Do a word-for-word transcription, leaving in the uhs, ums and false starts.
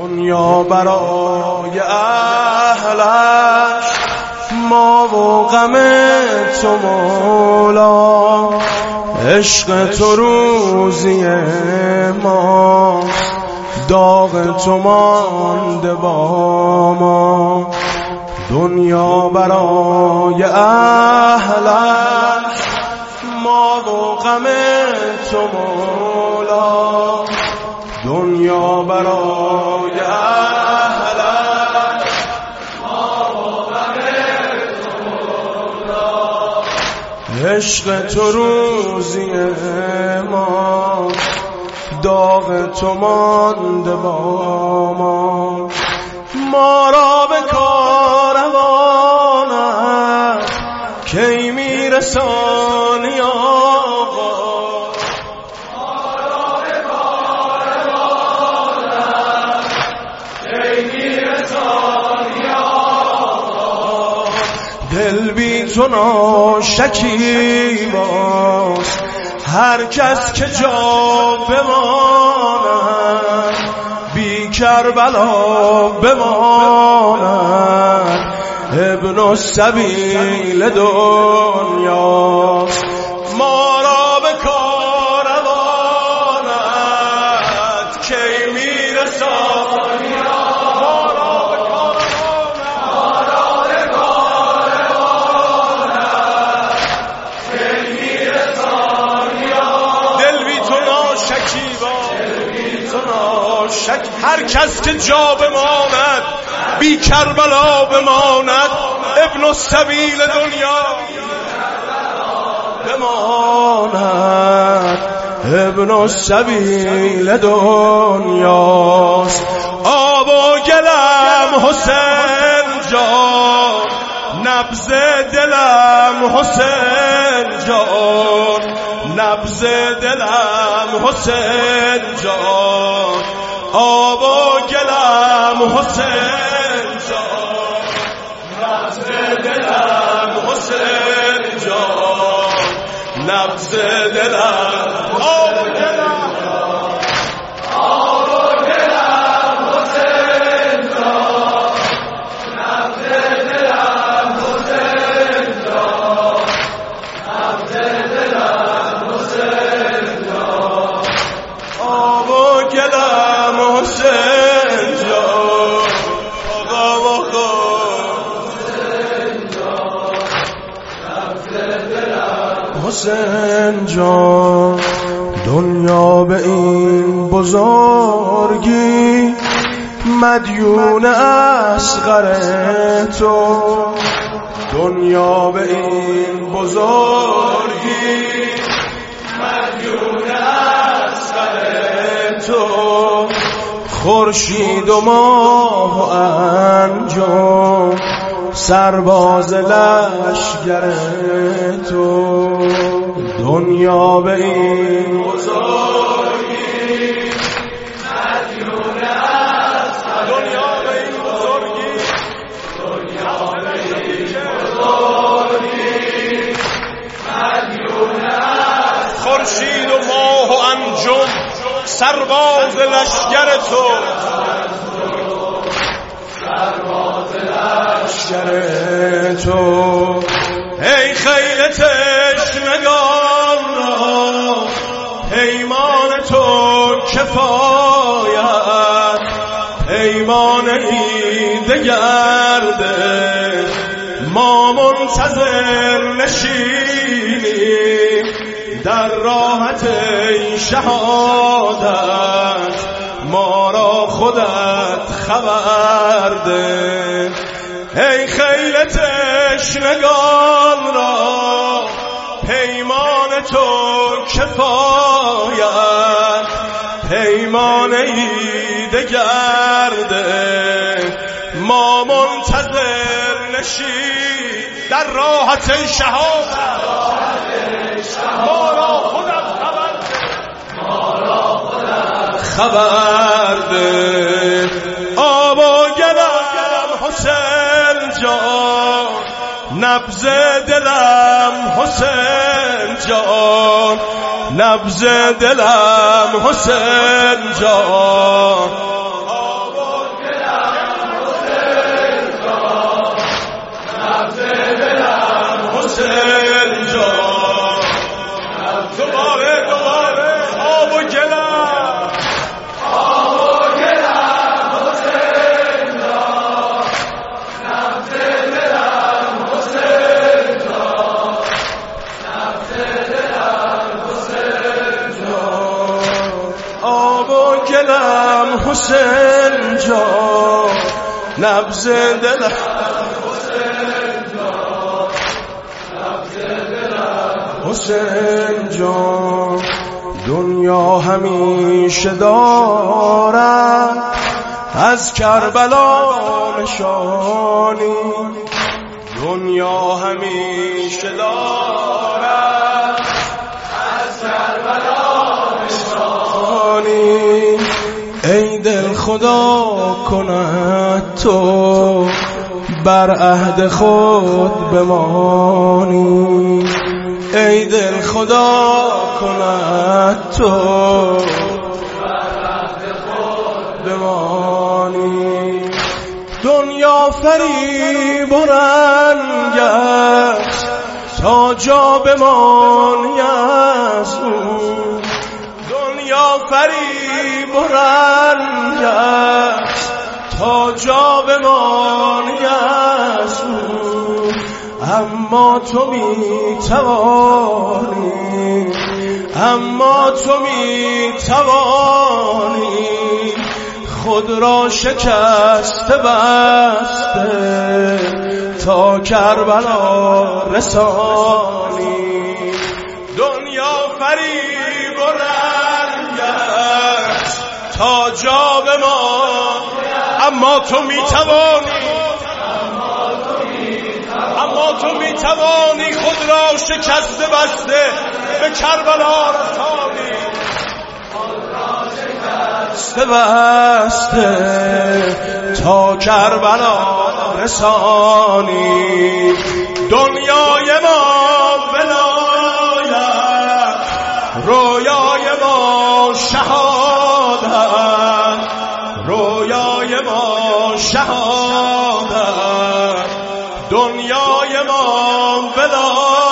دنیا برای اهلش ما و غم تو مولا، عشق تو روزی ما، داغ تو مانده با ما. دنیا برای اهلش ما و غم تو مولا، دنیا برای اهلش ما و غم تو مولا، عشق تو روزی ما، داغ تو مانده با ما. ما را به کاروانت کی میرسانی آقا، ما را به کاروانت کی میرسانی آقا. دل بی تو ناشکیباست، هر کس که جا بماند بی کربلا بماند. ابن السبیل دنیاست، ما را به کاروانت کی میرسانی، ما را به کاروانت کی میرسانی. دل بی تو ناشکیباست، دل بی تو ناشک، هر کس که جا بماند بی کربلا بماند. ابن السبیل دنیا بماند، ابن السبیل دنیاست. آب و گلم حسین جان، نبض دلم حسین جان، نبض دلم حسین جان. آب و گلم حسین جان، نبض دلم حسین جان، نبض دلم. آب و گلم، آب و گلم حسین جان، نبض دلم حسین جان، نبض دلم حسین جان. آب و گلم حسین جان، آقا آقا حسین جان، نبض دلم حسین جان. دنیا به این بزرگی مدیون اصغر تو، دنیا به این بزرگی مدیون اصغر تو. خورشید و ماه و انجم سرباز لشگر تو، دنیا به این بزرگی مدیون اصغر، دنیا به این بزرگی، دنیا به این بزرگی مدیون اصغر. خورشید و ماه و انجم سرباز لشگر تو، سرباز لشگر تو. ای خیل تشنگان را پیمان تو کفایت، پیمان عید گرده ما منتظر نشینیم در راحت ای شهادت. ما را خودت خبر ده، ای خیل تشنگان را پیمان تو کفایت، پیمان عید گرده ما منتظر نشیم در راحت ای شهادت. ما را خودت خبر ده، ما را خودت خبر ده. آب و گلم حسین جان، نبض دلم حسین جان، نبض دلم حسین جان. آب و حسین جان نبض دلم حسین جان دنیا همیشه دارد از کربلا نشانی دنیا همیشه دارد از کربلا نشانی ای دل خدا کند تو بر عهد خود بمانی ای دل خدا کند تو بر عهد خود بمانی دنیا فریب و رنگ است تا جا بمانی از او دنیا فریب و رنگ است تا جا بمانی از او اما تو می توانی اما تو می توانی خود را شکسته بسته تا کربلا رسانی دنیا فریب و رنگ است تا جا بمانی اما تو می توانی اما تو می توانی خود را شکسته بسته به کربلا رسانی شکسته بسته تا کربلا رسانی دنیای ما ولایت رویای ما شهادت رویای ما شهادت دنیای ما ولایت